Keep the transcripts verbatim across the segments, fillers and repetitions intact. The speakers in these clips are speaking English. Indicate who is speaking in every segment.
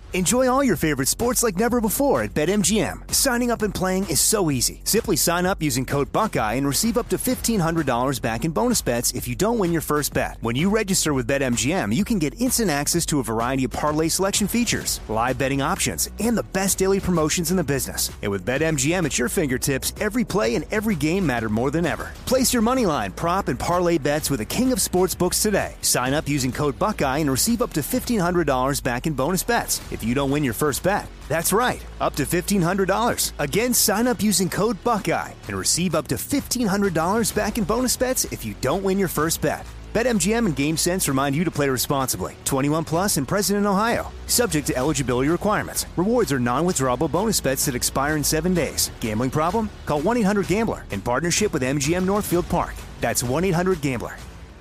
Speaker 1: Enjoy all your favorite sports like never before at BetMGM. Signing up and playing is so easy. Simply sign up using code Buckeye and receive up to fifteen hundred dollars back in bonus bets if you don't win your first bet. When you register with BetMGM, you can get instant access to a variety of parlay selection features, live betting options, and the best daily promotions in the business. And with BetMGM at your fingertips, every play and every game matter more than ever. Place your moneyline, prop, and parlay bets with the king of sportsbooks today. Sign up using code Buckeye and receive up to fifteen hundred dollars back in bonus bets if you don't win your first bet. That's right, up to fifteen hundred dollars. Again, sign up using code Buckeye and receive up to fifteen hundred dollars back in bonus bets if you don't win your first bet. BetMGM and GameSense remind you to play responsibly. twenty-one plus and present in Ohio. Subject to eligibility requirements. Rewards are non-withdrawable bonus bets that expire in seven days. Gambling problem? Call one eight hundred gambler in partnership with M G M Northfield Park. That's one eight hundred gambler.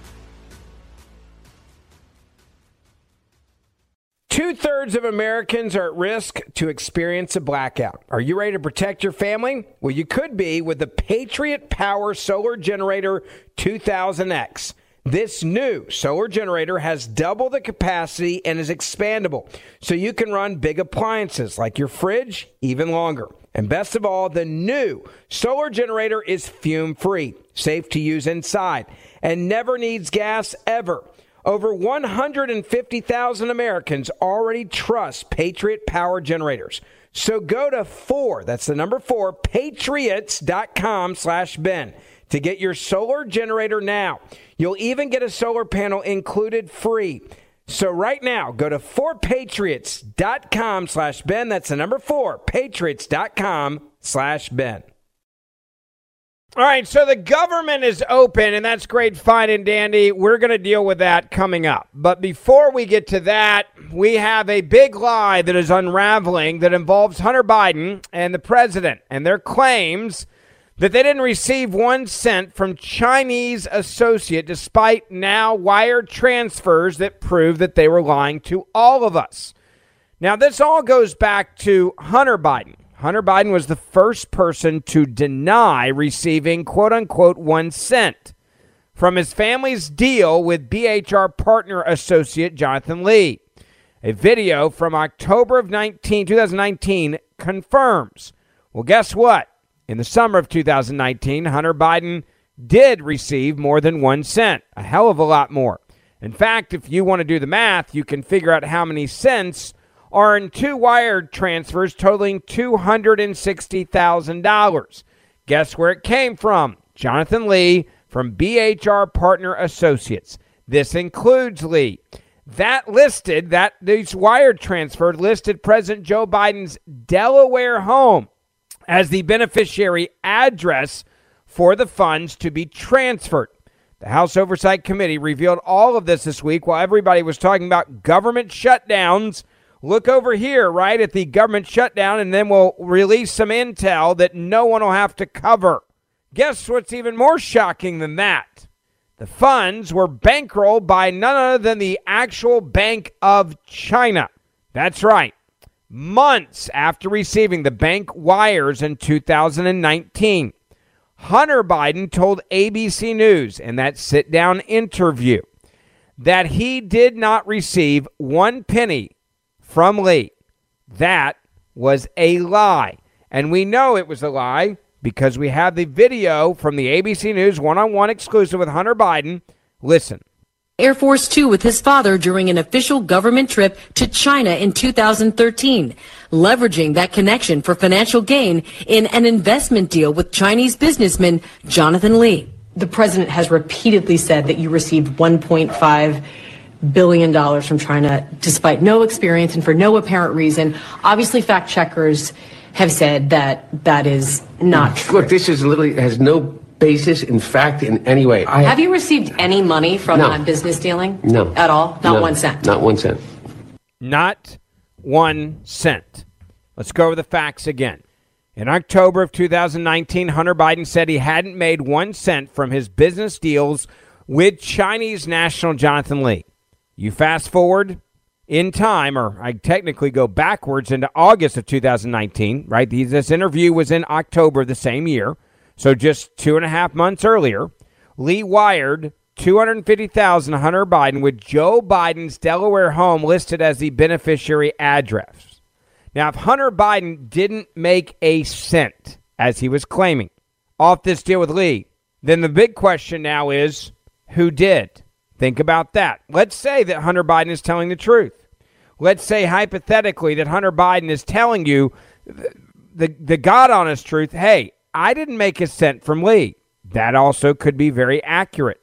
Speaker 2: Two-thirds of Americans are at risk to experience a blackout. Are you ready to protect your family? Well, you could be with the Patriot Power Solar Generator two thousand X. This new solar generator has double the capacity and is expandable, so you can run big appliances like your fridge even longer. And best of all, the new solar generator is fume-free, safe to use inside, and never needs gas ever. Over one hundred fifty thousand Americans already trust Patriot Power Generators. So go to four, that's the number four, patriots.com slash Ben to get your solar generator now. You'll even get a solar panel included free. So right now, go to four patriots.com slash Ben. That's the number four, patriots.com slash Ben. All right, so the government is open, and that's great, fine and dandy. We're going to deal with that coming up. But before we get to that, we have a big lie that is unraveling that involves Hunter Biden and the president and their claims that they didn't receive one cent from Chinese associate, despite now wired transfers that prove that they were lying to all of us. Now, this all goes back to Hunter Biden. Hunter Biden was the first person to deny receiving, quote-unquote, one cent from his family's deal with B H R partner associate Jonathan Lee. A video from October of nineteen, twenty nineteen confirms. Well, guess what? In the summer of two thousand nineteen, Hunter Biden did receive more than one cent, a hell of a lot more. In fact, if you want to do the math, you can figure out how many cents are in two wired transfers totaling two hundred sixty thousand dollars. Guess where it came from? Jonathan Lee from B H R Partner Associates. This includes Lee. That listed, that these wired transfers listed President Joe Biden's Delaware home as the beneficiary address for the funds to be transferred. The House Oversight Committee revealed all of this this week while everybody was talking about government shutdowns. Look over here, right, at the government shutdown, and then we'll release some intel that no one will have to cover. Guess what's even more shocking than that? The funds were bankrolled by none other than the actual Bank of China. That's right. Months after receiving the bank wires in two thousand nineteen, Hunter Biden told A B C News in that sit-down interview that he did not receive one penny from Lee. That was a lie. And we know it was a lie because we have the video from the A B C News one-on-one exclusive with Hunter Biden. Listen.
Speaker 3: Air Force Two with his father during an official government trip to China in two thousand thirteen, leveraging that connection for financial gain in an investment deal with Chinese businessman Jonathan Lee.
Speaker 4: The president has repeatedly said that you received one point five billion dollars from China despite no experience and for no apparent reason. Obviously, fact checkers have said that that is not true.
Speaker 5: Look, this is literally has no basis in fact in any way. I,
Speaker 4: have you received any money from
Speaker 5: no.
Speaker 4: that business dealing?
Speaker 5: No.
Speaker 4: At all? Not
Speaker 5: no.
Speaker 4: one cent?
Speaker 5: Not one cent.
Speaker 2: Not one cent. Let's go over the facts again. In October of two thousand nineteen, Hunter Biden said he hadn't made one cent from his business deals with Chinese national Jonathan Lee. You fast forward in time, or I technically go backwards into August of two thousand nineteen, right? This interview was in October of the same year, so just two and a half months earlier. Lee wired two hundred fifty thousand dollars Hunter Biden with Joe Biden's Delaware home listed as the beneficiary address. Now, if Hunter Biden didn't make a cent, as he was claiming, off this deal with Lee, then the big question now is, who did? Think about that. Let's say that Hunter Biden is telling the truth. Let's say hypothetically that Hunter Biden is telling you the, the, the God-honest truth, hey, I didn't make a cent from Lee. That also could be very accurate.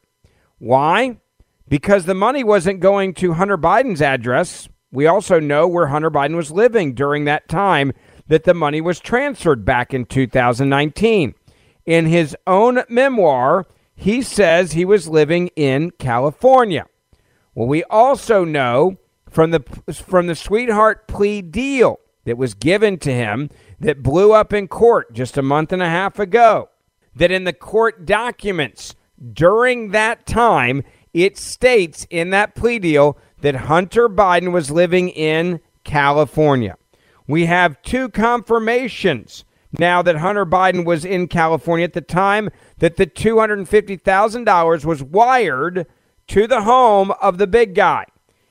Speaker 2: Why? Because the money wasn't going to Hunter Biden's address. We also know where Hunter Biden was living during that time that the money was transferred back in two thousand nineteen. In his own memoir, he says he was living in California. Well, we also know from the from the sweetheart plea deal that was given to him that blew up in court just a month and a half ago, that in the court documents during that time, it states in that plea deal that Hunter Biden was living in California. We have two confirmations now that Hunter Biden was in California at the time that the two hundred fifty thousand dollars was wired to the home of the big guy.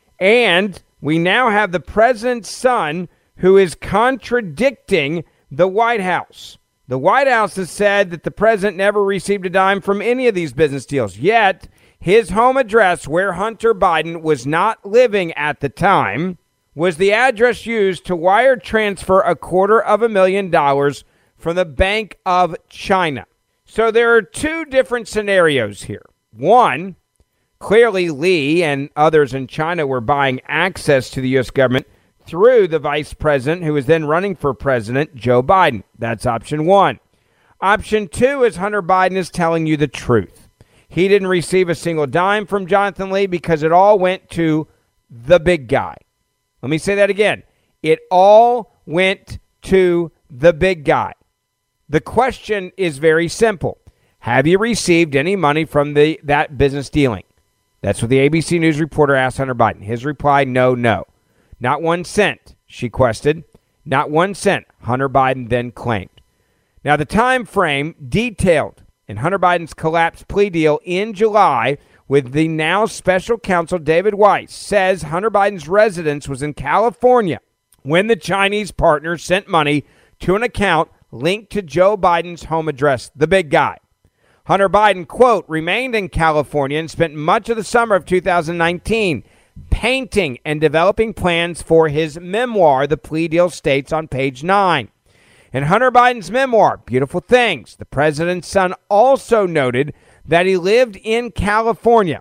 Speaker 2: And we now have the president's son who is contradicting the White House. The White House has said that the president never received a dime from any of these business deals. Yet, his home address, where Hunter Biden was not living at the time, was the address used to wire transfer a quarter of a million dollars from the Bank of China. So there are two different scenarios here. One, clearly Lee and others in China were buying access to the U S government through the vice president who was then running for president, Joe Biden. That's option one. Option two is Hunter Biden is telling you the truth. He didn't receive a single dime from Jonathan Lee because it all went to the big guy. Let me say that again. It all went to the big guy. The question is very simple. Have you received any money from the that business dealing? That's what the A B C News reporter asked Hunter Biden. His reply, no, no. Not one cent, she questioned. Not one cent, Hunter Biden then claimed. Now, the time frame detailed in Hunter Biden's collapsed plea deal in July with the now special counsel David Weiss says Hunter Biden's residence was in California when the Chinese partner sent money to an account linked to Joe Biden's home address, the big guy. Hunter Biden, quote, remained in California and spent much of the summer of two thousand nineteen painting and developing plans for his memoir, the plea deal states on page nine. In Hunter Biden's memoir, Beautiful Things, the president's son also noted that he lived in California.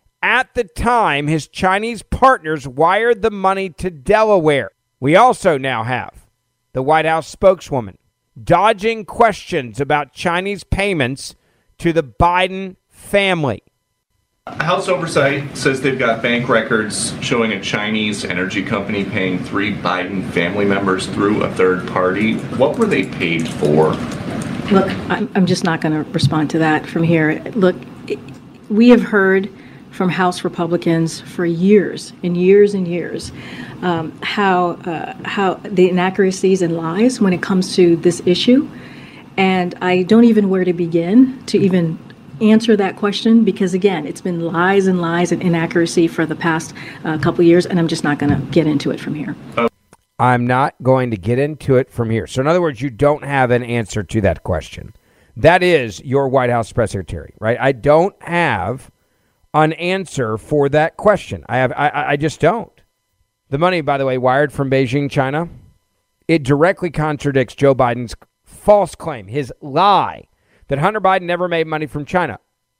Speaker 2: At the time, his Chinese partners wired the money to Delaware. We also now have the White House spokeswoman dodging questions about Chinese payments to the Biden family.
Speaker 6: House Oversight says they've got bank records showing a Chinese energy company paying three Biden family members through a third party. What were they paid for?
Speaker 7: Look, I'm, I'm just not going to respond to that from here. Look, we have heard from House Republicans for years and years and years um, how uh, how the inaccuracies and lies when it comes to this issue. And I don't even know where to begin to even answer that question because, again, it's been lies and lies and inaccuracy for the past uh, couple of years, and I'm just not going to get into it from here.
Speaker 2: I'm not going to get into it from here. So, in other words, you don't have an answer to that question. That is your White House press secretary, right? I don't have an answer for that question. I have. I, I just don't. The money, by the way, wired from Beijing, China, it directly contradicts Joe Biden's false claim, his lie, that Hunter Biden never made money from China.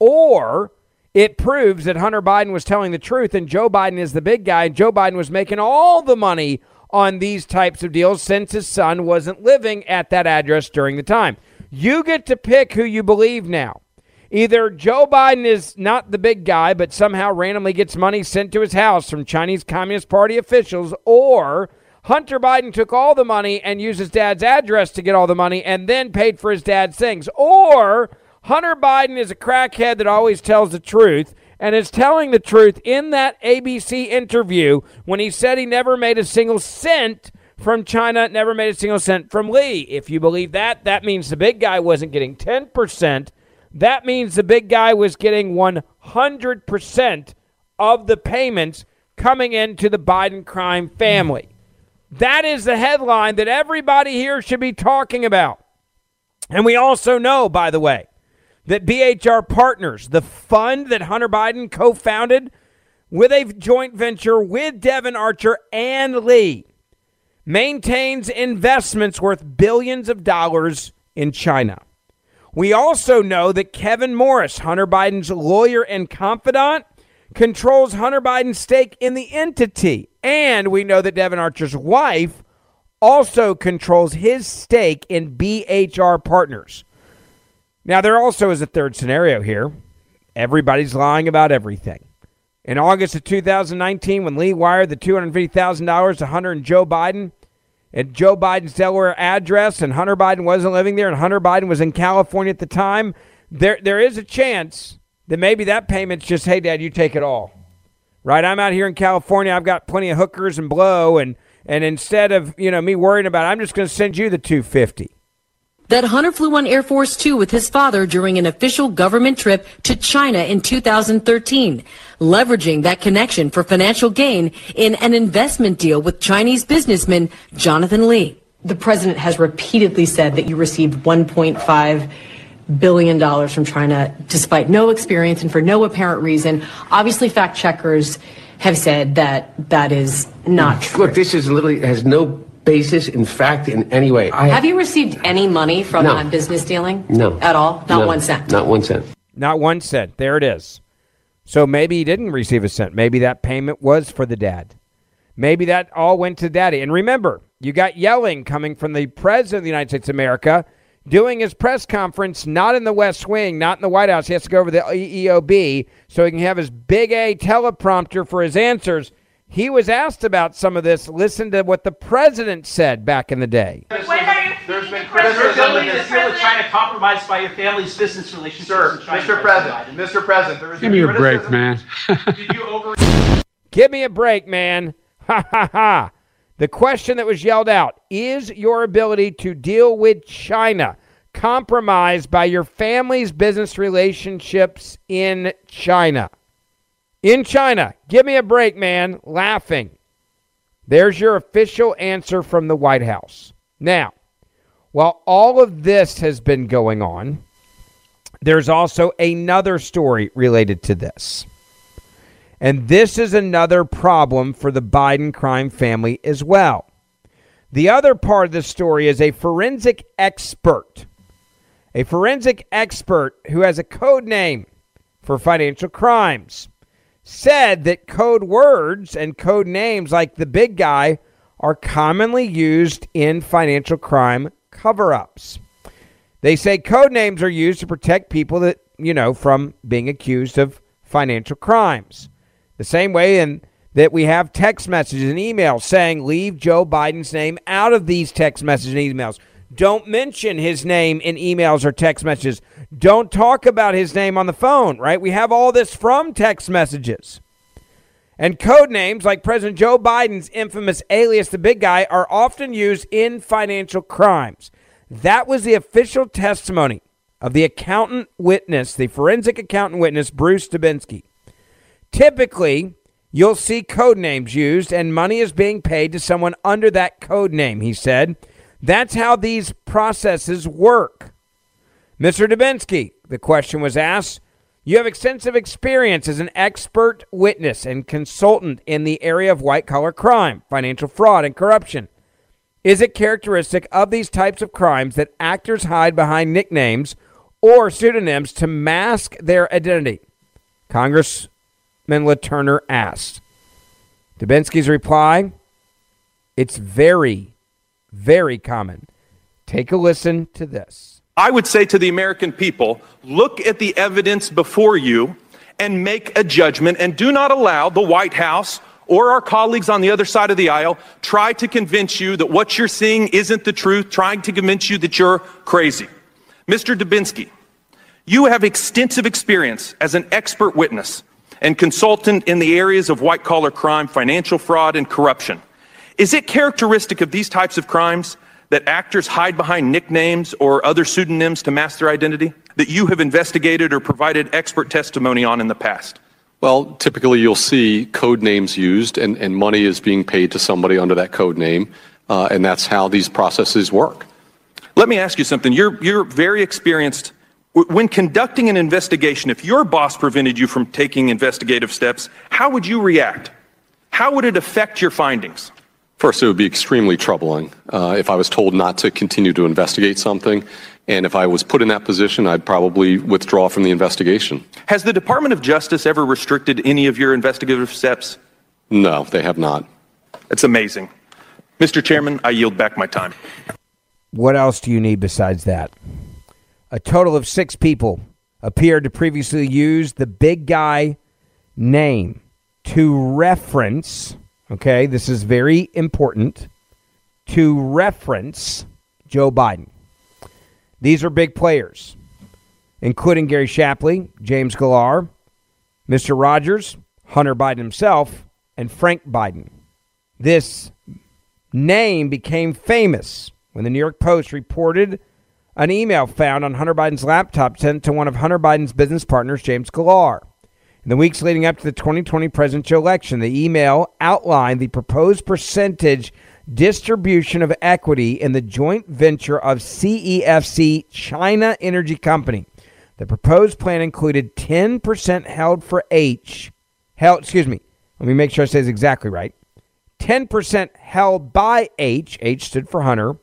Speaker 2: Or it proves that Hunter Biden was telling the truth and Joe Biden is the big guy and Joe Biden was making all the money on these types of deals since his son wasn't living at that address during the time. You get to pick who you believe now. Either Joe Biden is not the big guy but somehow randomly gets money sent to his house from Chinese Communist Party officials, or Hunter Biden took all the money and used his dad's address to get all the money and then paid for his dad's things. Or Hunter Biden is a crackhead that always tells the truth and is telling the truth in that A B C interview when he said he never made a single cent from China, never made a single cent from Lee. If you believe that, that means the big guy wasn't getting ten percent. that means the big guy was getting one hundred percent of the payments coming into the Biden crime family. That is the headline that everybody here should be talking about. And we also know, by the way, that B H R Partners, the fund that Hunter Biden co-founded with a joint venture with Devon Archer and Lee, maintains investments worth billions of dollars in China. We also know that Kevin Morris, Hunter Biden's lawyer and confidant, controls Hunter Biden's stake in the entity. And we know that Devon Archer's wife also controls his stake in B H R Partners. Now, there also is a third scenario here. Everybody's lying about everything. In August of two thousand nineteen, when Lee wired the two hundred fifty thousand dollars to Hunter and Joe Biden at Joe Biden's Delaware address, and Hunter Biden wasn't living there, and Hunter Biden was in California at the time, there there is a chance that maybe that payment's just, hey, Dad, you take it all. Right? I'm out here in California. I've got plenty of hookers and blow, and and instead of, you know, me worrying about it, I'm just going to send you the two hundred fifty dollars.
Speaker 3: That Hunter flew on Air Force Two with his father during an official government trip to China in two thousand thirteen, leveraging that connection for financial gain in an investment deal with Chinese businessman Jonathan Lee.
Speaker 4: The president has repeatedly said that you received one point five billion dollars from China despite no experience and for no apparent reason. Obviously, fact checkers have said that that is not true.
Speaker 5: Look, this is literally has no basis in fact in any way. I
Speaker 4: have you received any money from
Speaker 5: no.
Speaker 4: that business dealing?
Speaker 5: No.
Speaker 4: At all? Not
Speaker 5: no.
Speaker 4: one cent?
Speaker 5: Not one cent.
Speaker 2: Not one cent. There it is. So maybe he didn't receive a cent. Maybe that payment was for the dad. Maybe that all went to daddy. And remember, you got yelling coming from the president of the United States of America doing his press conference not in the West Wing, not in the White House. He has to go over the E E O B so he can have his big A teleprompter for his answers. He was asked about some of this. Listen to what the president said back in the day.
Speaker 8: When are you There's been criticism that the deal with China compromised by your family's business relationships.
Speaker 9: Sir,
Speaker 8: in China,
Speaker 9: Mister President, Mister President, there was
Speaker 10: Give me a break, man.
Speaker 8: Did you over?
Speaker 2: Give me a break, man. Ha ha ha. The question that was yelled out, is your ability to deal with China compromised by your family's business relationships in China? In China. Give me a break, man. Laughing. There's your official answer from the White House. Now, while all of this has been going on, there's also another story related to this. And this is another problem for the Biden crime family as well. The other part of the story is a forensic expert. A forensic expert who has a code name for financial crimes said that code words and code names like the big guy are commonly used in financial crime cover-ups. They say code names are used to protect people that, you know, from being accused of financial crimes. The same way in that we have text messages and emails saying leave Joe Biden's name out of these text messages and emails. Don't mention his name in emails or text messages. Don't talk about his name on the phone, right? We have all this from text messages. And code names like President Joe Biden's infamous alias, the big guy, are often used in financial crimes. That was the official testimony of the accountant witness, the forensic accountant witness, Bruce Dubinsky. Typically, you'll see code names used and money is being paid to someone under that code name, he said. That's how these processes work. Mister Dubinsky, the question was asked, you have extensive experience as an expert witness and consultant in the area of white-collar crime, financial fraud, and corruption. Is it characteristic of these types of crimes that actors hide behind nicknames or pseudonyms to mask their identity? Congressman LaTurner asked. Dubinsky's reply, it's very Very common. Take a listen to this.
Speaker 11: I would say to the American people, look at the evidence before you and make a judgment, and do not allow the White House or our colleagues on the other side of the aisle try to convince you that what you're seeing isn't the truth, trying to convince you that you're crazy. Mister Dubinsky, you have extensive experience as an expert witness and consultant in the areas of white-collar crime, financial fraud, and corruption. Is it characteristic of these types of crimes that actors hide behind nicknames or other pseudonyms to mask their identity that you have investigated or provided expert testimony on in the past?
Speaker 10: Well, typically you'll see code names used, and, and money is being paid to somebody under that code name, uh, and that's how these processes work.
Speaker 11: Let me ask you something. You're, you're very experienced. When conducting an investigation, if your boss prevented you from taking investigative steps, how would you react? How would it affect your findings?
Speaker 10: First, it would be extremely troubling uh, if I was told not to continue to investigate something. And if I was put in that position, I'd probably withdraw from the investigation.
Speaker 11: Has the Department of Justice ever restricted any of your investigative steps?
Speaker 10: No, they have not.
Speaker 11: It's amazing. Mister Chairman, I yield back my time.
Speaker 2: What else do you need besides that? A total of six people appeared to previously use the big guy name to reference, okay, this is very important, to reference Joe Biden. These are big players, including Gary Shapley, James Galar, Mister Rogers, Hunter Biden himself, and Frank Biden. This name became famous when the New York Post reported an email found on Hunter Biden's laptop sent to one of Hunter Biden's business partners, James Galar. In the weeks leading up to the twenty twenty presidential election, the email outlined the proposed percentage distribution of equity in the joint venture of C E F C China Energy Company. The proposed plan included ten percent held for H, held, excuse me, let me make sure I say this exactly right. ten percent held by H, H stood for Hunter,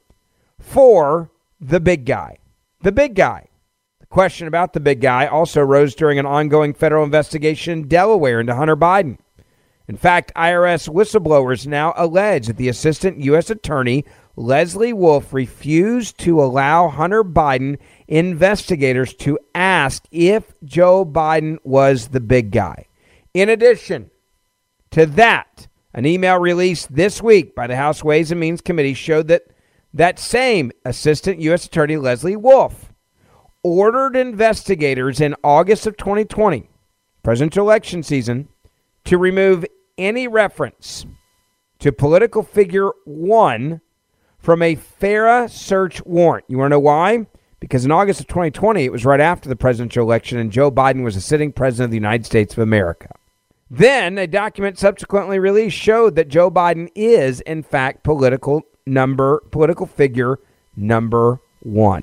Speaker 2: for the big guy. The big guy. The question about the big guy also rose during an ongoing federal investigation in Delaware into Hunter Biden. In fact, I R S whistleblowers now allege that the assistant U S attorney, Leslie Wolf, refused to allow Hunter Biden investigators to ask if Joe Biden was the big guy. In addition to that, an email released this week by the House Ways and Means Committee showed that that same assistant U S attorney, Leslie Wolf, ordered investigators in August of twenty twenty, presidential election season, to remove any reference to political figure one from a FARA search warrant. You want to know why? Because in August of twenty twenty, it was right after the presidential election, and Joe Biden was a sitting president of the United States of America. Then a document subsequently released showed that Joe Biden is, in fact, political number, political figure number one.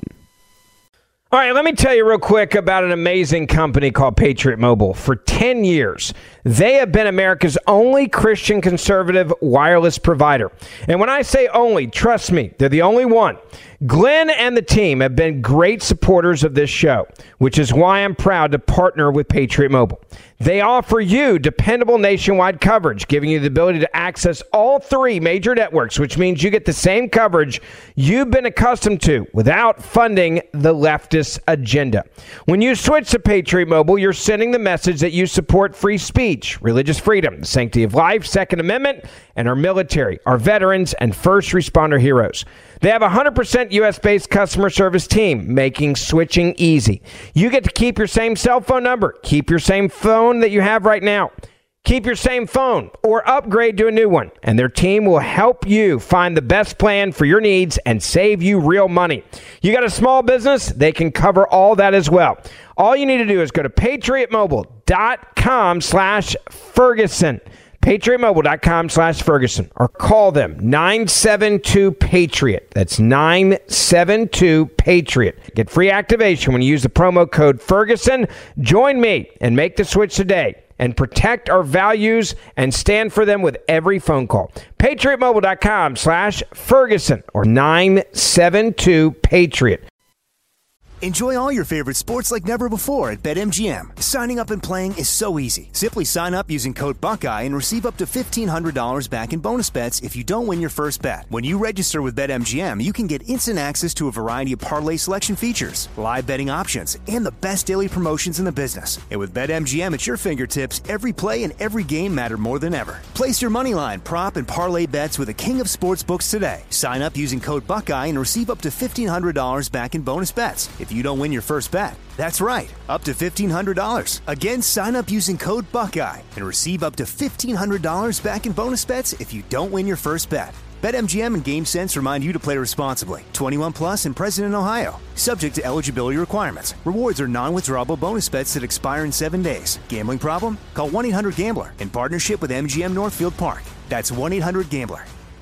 Speaker 2: All right, let me tell you real quick about an amazing company called Patriot Mobile. For ten years, they have been America's only Christian conservative wireless provider. And when I say only, trust me, they're the only one. Glenn and the team have been great supporters of this show, which is why I'm proud to partner with Patriot Mobile. They offer you dependable nationwide coverage, giving you the ability to access all three major networks, which means you get the same coverage you've been accustomed to without funding the leftist agenda. When you switch to Patriot Mobile, you're sending the message that you support free speech, religious freedom, the sanctity of life, Second Amendment, and our military, our veterans, and first responder heroes. They have a one hundred percent U S-based customer service team, making switching easy. You get to keep your same cell phone number, keep your same phone that you have right now, keep your same phone, or upgrade to a new one, and their team will help you find the best plan for your needs and save you real money. You got a small business? They can cover all that as well. All you need to do is go to patriotmobile.com slash Ferguson. PatriotMobile.com slash Ferguson, or call them nine seven two Patriot. That's nine seven two Patriot. Get free activation when you use the promo code Ferguson. Join me and make the switch today and protect our values and stand for them with every phone call. PatriotMobile.com slash Ferguson or nine seven two Patriot.
Speaker 1: Enjoy all your favorite sports like never before at BetMGM. Signing up and playing is so easy. Simply sign up using code Buckeye and receive up to fifteen hundred dollars back in bonus bets if you don't win your first bet. When you register with BetMGM, you can get instant access to a variety of parlay selection features, live betting options, and the best daily promotions in the business. And with BetMGM at your fingertips, every play and every game matter more than ever. Place your moneyline, prop, and parlay bets with the king of sportsbooks today. Sign up using code Buckeye and receive up to fifteen hundred dollars back in bonus bets if you don't win your first bet. That's right, up to fifteen hundred dollars. Again, sign up using code Buckeye and receive up to fifteen hundred dollars back in bonus bets if you don't win your first bet. BetMGM and GameSense remind you to play responsibly. twenty-one plus and present in Ohio. Subject to eligibility requirements. Rewards are non-withdrawable bonus bets that expire in seven days. Gambling problem? Call one eight hundred gambler in partnership with M G M Northfield Park. That's one eight hundred gambler.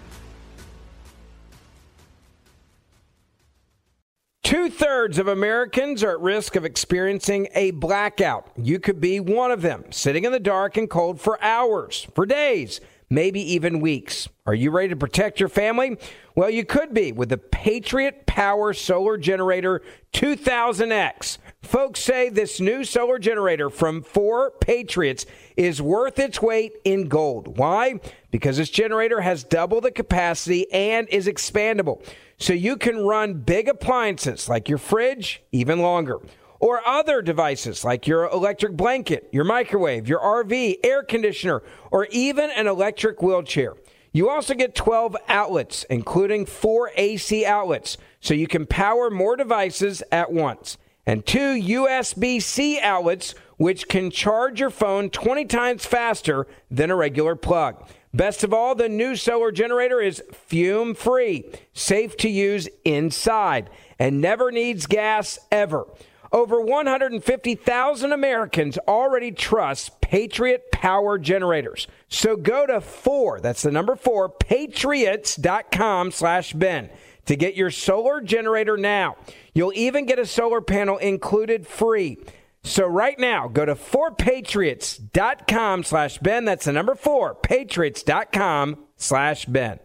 Speaker 2: Two-thirds of Americans are at risk of experiencing a blackout. You could be one of them, sitting in the dark and cold for hours, for days, maybe even weeks. Are you ready to protect your family? Well, you could be with the Patriot Power Solar Generator two thousand X. Folks say this new solar generator from four Patriots is worth its weight in gold. Why? Because this generator has double the capacity and is expandable. So you can run big appliances like your fridge even longer. Or other devices like your electric blanket, your microwave, your R V, air conditioner, or even an electric wheelchair. You also get twelve outlets, including four A C outlets, so you can power more devices at once. And two U S B C outlets, which can charge your phone twenty times faster than a regular plug. Best of all, the new solar generator is fume-free, safe to use inside, and never needs gas ever. Over one hundred fifty thousand Americans already trust Patriot Power Generators. So go to four, that's the number four, patriots.com slash Ben to get your solar generator now. You'll even get a solar panel included free. So right now, go to four patriots dot com slash Ben. That's the number four, patriots.com slash Ben.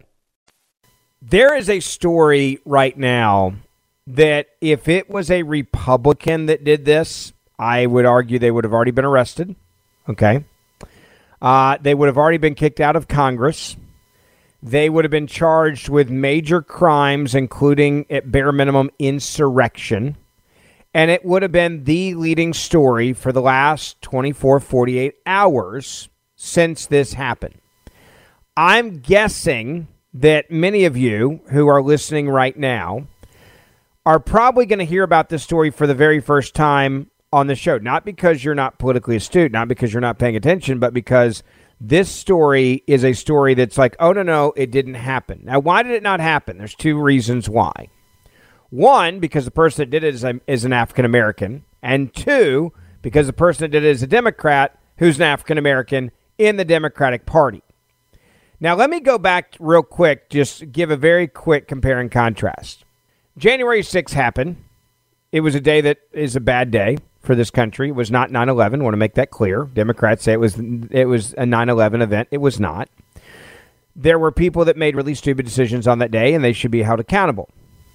Speaker 2: There is a story right now that if it was a Republican that did this, I would argue they would have already been arrested. Okay. Uh, they would have already been kicked out of Congress. They would have been charged with major crimes, including, at bare minimum, insurrection. And it would have been the leading story for the last twenty-four, forty-eight hours since this happened. I'm guessing that many of you who are listening right now are probably going to hear about this story for the very first time on the show. Not because you're not politically astute, not because you're not paying attention, but because this story is a story that's like, oh, no, no, it didn't happen. Now, why did it not happen? There's two reasons why. One, because the person that did it is, a, is an African-American. And two, because the person that did it is a Democrat who's an African-American in the Democratic Party. Now, let me go back real quick, just give a very quick compare and contrast. January sixth happened. It was a day that is a bad day for this country. It was not nine eleven. I want to make that clear. Democrats say it was it was a nine eleven event. It was not. There were people that made really stupid decisions on that day, and they should be held accountable.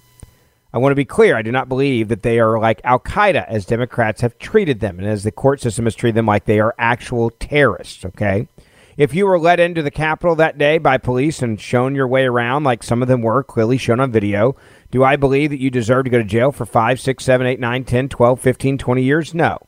Speaker 2: I want to be clear. I do not believe that they are like Al-Qaeda, as Democrats have treated them, and as the court system has treated them like they are actual terrorists, okay? If you were let into the Capitol that day by police and shown your way around like some of them were, clearly shown on video, do I believe that you deserve to go to jail for five, six, seven, eight, nine, ten, twelve, fifteen, twenty years? No.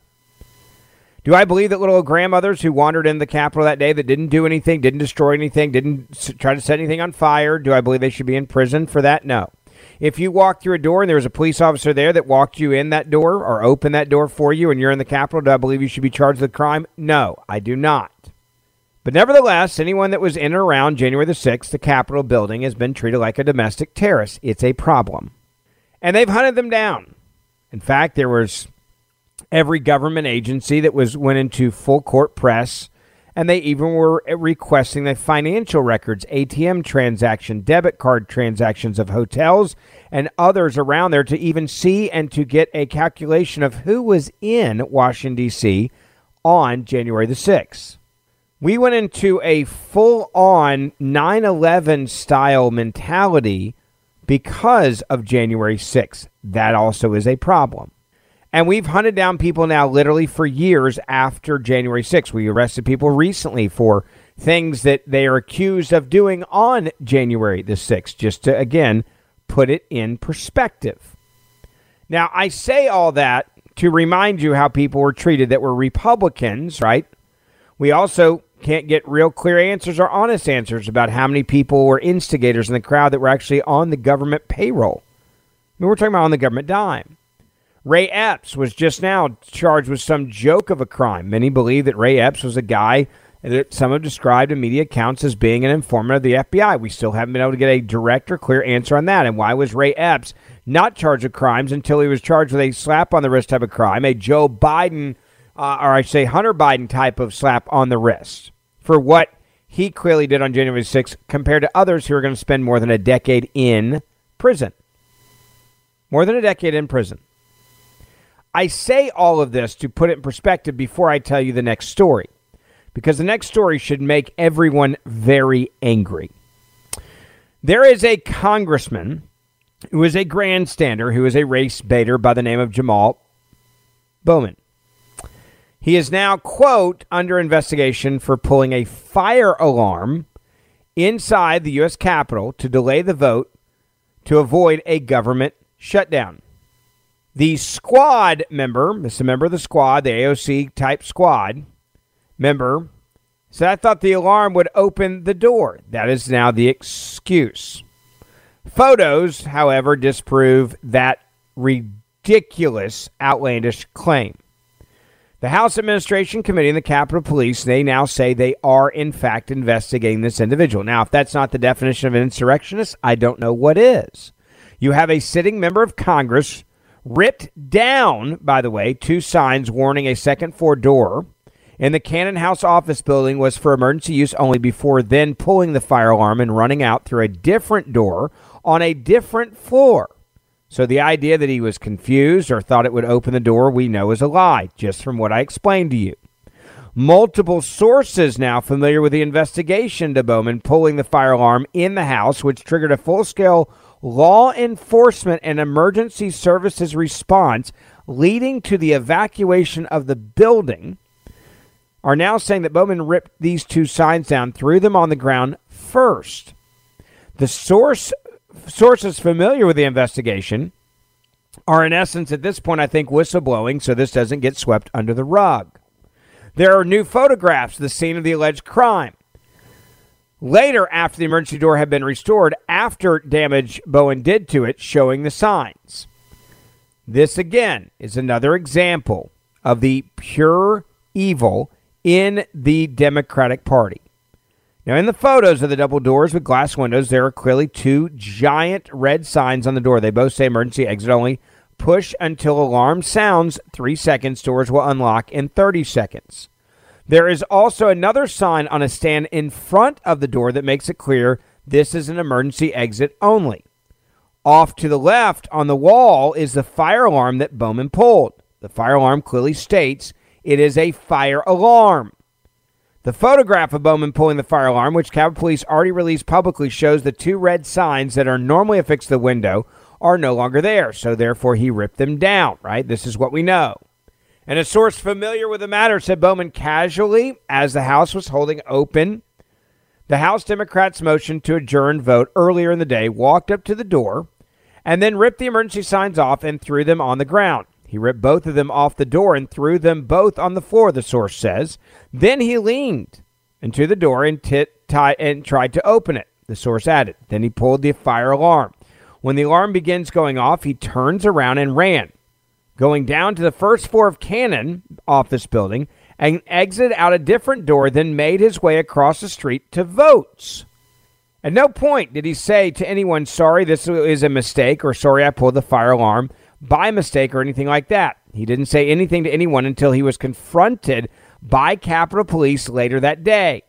Speaker 2: Do I believe that little grandmothers who wandered in the Capitol that day that didn't do anything, didn't destroy anything, didn't try to set anything on fire, do I believe they should be in prison for that? No. If you walked through a door and there was a police officer there that walked you in that door or opened that door for you and you're in the Capitol, do I believe you should be charged with crime? No, I do not. But nevertheless, anyone that was in or around January the sixth, the Capitol building, has been treated like a domestic terrorist. It's a problem. And they've hunted them down. In fact, there was every government agency that was went into full court press, and they even were requesting the financial records, A T M transaction, debit card transactions of hotels and others around there to even see and to get a calculation of who was in Washington, D C on January the sixth. We went into a full-on nine eleven style mentality because of January sixth. That also is a problem. And we've hunted down people now literally for years after January sixth. We arrested people recently for things that they are accused of doing on January the sixth, just to, again, put it in perspective. Now, I say all that to remind you how people were treated that were Republicans, right? We also can't get real clear answers or honest answers about how many people were instigators in the crowd that were actually on the government payroll. I mean, we're talking about on the government dime. Ray Epps was just now charged with some joke of a crime. Many believe that Ray Epps was a guy Some have described in media accounts as being an informant of the F B I. We still haven't been able to get a direct or clear answer on that. And why was Ray Epps not charged with crimes until he was charged with a slap on the wrist type of crime, a Joe Biden, uh, or I say Hunter Biden type of slap on the wrist for what he clearly did on January sixth compared to others who are going to spend more than a decade in prison. More than a decade in prison. I say all of this to put it in perspective before I tell you the next story, because the next story should make everyone very angry. There is a congressman who is a grandstander, who is a race baiter by the name of Jamal Bowman. He is now, quote, under investigation for pulling a fire alarm inside the U S Capitol to delay the vote to avoid a government shutdown. The squad member, this is a member of the squad, the A O C type squad member, said, I thought the alarm would open the door. That is now the excuse. Photos, however, disprove that ridiculous, outlandish claim. The House Administration Committee and the Capitol Police, they now say they are, in fact, investigating this individual. Now, if that's not the definition of an insurrectionist, I don't know what is. You have a sitting member of Congress ripped down, by the way, two signs warning a second floor door in the Cannon House office building was for emergency use only, before then pulling the fire alarm and running out through a different door on a different floor. So the idea that he was confused or thought it would open the door, we know is a lie, just from what I explained to you. Multiple sources now familiar with the investigation to Bowman pulling the fire alarm in the house, which triggered a full-scale law enforcement and emergency services response leading to the evacuation of the building, are now saying that Bowman ripped these two signs down, threw them on the ground first. The source sources familiar with the investigation are, in essence, at this point, I think, whistleblowing so this doesn't get swept under the rug. There are new photographs of the scene of the alleged crime. Later, after the emergency door had been restored, after damage Bowen did to it, showing the signs. This, again, is another example of the pure evil in the Democratic Party. Now, in the photos of the double doors with glass windows, there are clearly two giant red signs on the door. They both say emergency exit only. Push until alarm sounds. Three seconds. Doors will unlock in thirty seconds. There is also another sign on a stand in front of the door that makes it clear this is an emergency exit only. Off to the left on the wall is the fire alarm that Bowman pulled. The fire alarm clearly states it is a fire alarm. The photograph of Bowman pulling the fire alarm, which Capitol Police already released publicly, shows the two red signs that are normally affixed to the window are no longer there. So therefore, he ripped them down, right? This is what we know. And a source familiar with the matter said Bowman casually, as the House was holding open the House Democrats' motion to adjourn vote earlier in the day, walked up to the door and then ripped the emergency signs off and threw them on the ground. He ripped both of them off the door and threw them both on the floor, the source says. Then he leaned into the door and, t- t- and tried to open it, the source added. Then he pulled the fire alarm. When the alarm begins going off, he turns around and ran, going down to the first floor of Cannon office building and exited out a different door, then made his way across the street to votes. At no point did he say to anyone, sorry, this is a mistake, or sorry, I pulled the fire alarm by mistake, or anything like that. He didn't say anything to anyone until he was confronted by Capitol Police later that day.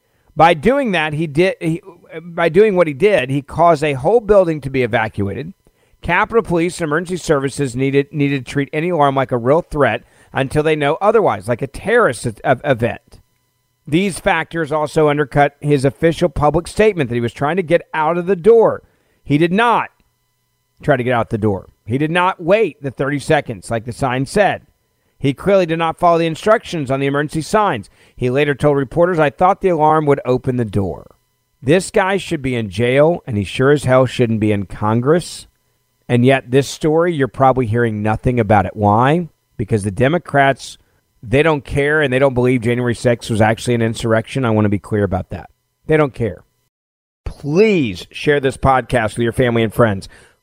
Speaker 2: By doing that, he did. He, by doing what he did, he caused a whole building to be evacuated. Capitol Police and emergency services needed needed to treat any alarm like a real threat until they know otherwise, like a terrorist event. These factors also undercut his official public statement that he was trying to get out of the door. He did not try to get out the door. He did not wait the thirty seconds like the sign said. He clearly did not follow the instructions on the emergency signs. He later told reporters, I thought the alarm would open the door. This guy should be in jail, and he sure as hell shouldn't be in Congress. And yet this story, you're probably hearing nothing about it. Why? Because the Democrats, they don't care, and they don't believe January sixth was actually an insurrection. I want to be clear about that. They don't care. Please share this podcast with your family and friends.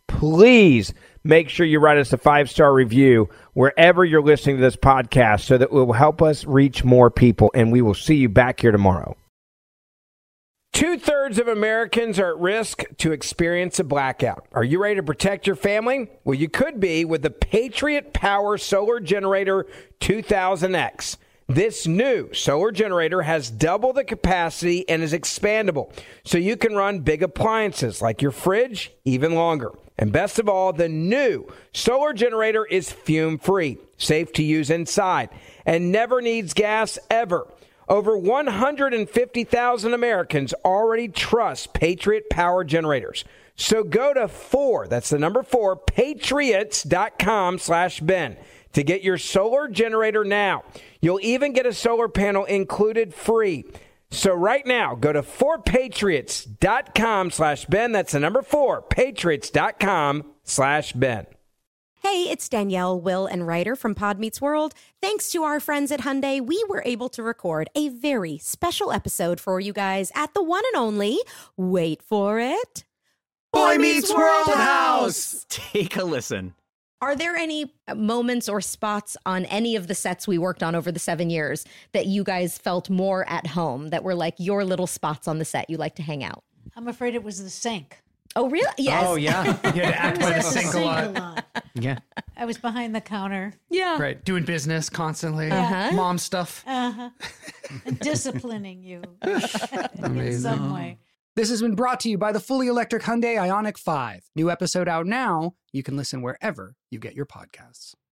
Speaker 2: please make sure you write us a five-star review wherever you're listening to this podcast so that it will help us reach more people, and we will see you back here tomorrow. Two-thirds of Americans are at risk to experience a blackout. Are you ready to protect your family? Well, you could be with the Patriot Power Solar Generator two thousand X. This new solar generator has double the capacity and is expandable, so you can run big appliances like your fridge even longer. And best of all, the new solar generator is fume-free, safe to use inside, and never needs gas ever. Over one hundred fifty thousand Americans already trust Patriot Power Generators. So go to four, that's the number four, patriots.com slash Ben to get your solar generator now. You'll even get a solar panel included free. So right now, go to four patriots.com slash Ben. That's the number four, patriots.com slash Ben.
Speaker 12: Hey, it's Danielle, Will, and Ryder from Pod Meets World. Thanks to our friends at Hyundai, we were able to record a very special episode for you guys at the one and only, wait for it,
Speaker 13: Boy Meets World House. Take a listen.
Speaker 12: Are there any moments or spots on any of the sets we worked on over the seven years that you guys felt more at home, that were like your little spots on the set you like to hang out?
Speaker 14: I'm afraid it was the sink.
Speaker 12: Oh, really? Yes.
Speaker 13: Oh, yeah. You had to act by the sink a lot.
Speaker 14: a lot.
Speaker 13: Yeah.
Speaker 14: I was behind the counter.
Speaker 12: Yeah.
Speaker 13: Right. Doing business constantly.
Speaker 14: Uh-huh.
Speaker 13: Mom stuff.
Speaker 14: Uh-huh. And disciplining you in
Speaker 13: Amazing.
Speaker 14: some way.
Speaker 15: This has been brought to you by the fully electric Hyundai Ioniq five. New episode out now. You can listen wherever you get your podcasts.